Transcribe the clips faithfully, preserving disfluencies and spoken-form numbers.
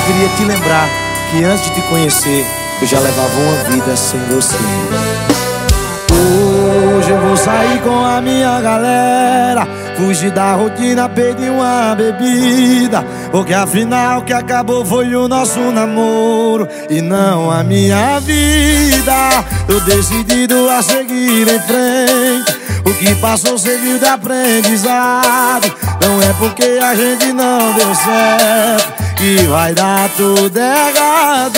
queria te lembrar que antes de te conhecer eu já levava uma vida sem você. Hoje eu vou sair com a minha galera, fugir da rotina, pedir uma bebida, porque afinal o que acabou foi o nosso namoro e não a minha vida. Tô decidido a seguir em frente, o que passou serviu de aprendizado. Não é porque a gente não deu certo que vai dar tudo errado.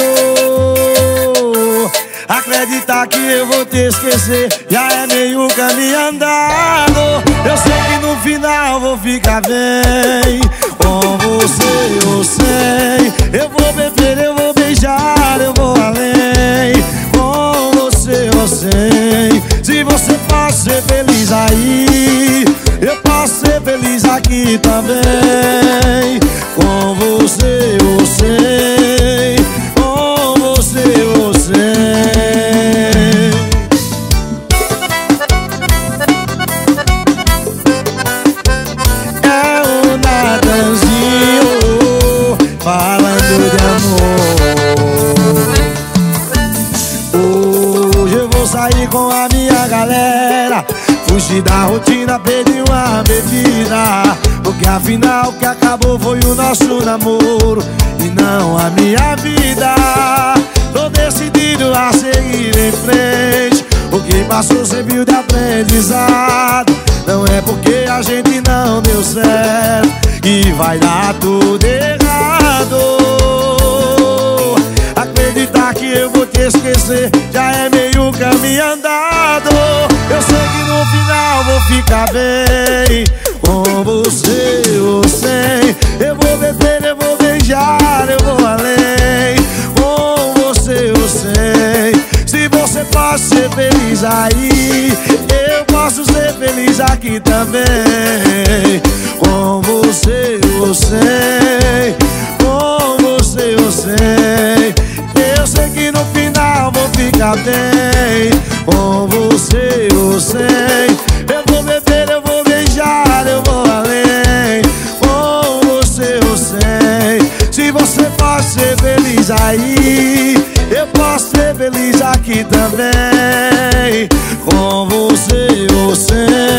Acreditar que eu vou te esquecer já é meio caminho andado. Eu sei que no final vou ficar bem com você, eu sei. Eu vou beber, eu vou beijar, eu vou além com você, eu sei. Se você pode ser feliz aí, eu posso ser feliz aqui também. Com você, eu sei. Com você, eu sei. Falando de amor, hoje eu vou sair com a minha galera, fugir da rotina, pedir uma bebida, porque afinal o que acabou foi o nosso namoro e não a minha vida. Tô decidido a seguir em frente, o que passou serviu de aprendizado. Não é porque a gente não deu certo que vai dar tudo errado. Acreditar que eu vou te esquecer já é meio caminho andado. Eu sei que no final vou ficar bem com você, eu sei. Eu vou beber, eu vou beijar, eu vou além com você, eu sei. Se você pode ser feliz aí, eu posso ser feliz aqui também. Com você eu sei, com você eu sei. Eu sei que no final vou ficar bem. Com você eu sei. Eu vou beber, eu vou beijar, eu vou além. Com você eu sei. Se você pode ser feliz aí, eu posso ser feliz aqui também. Com você eu sei.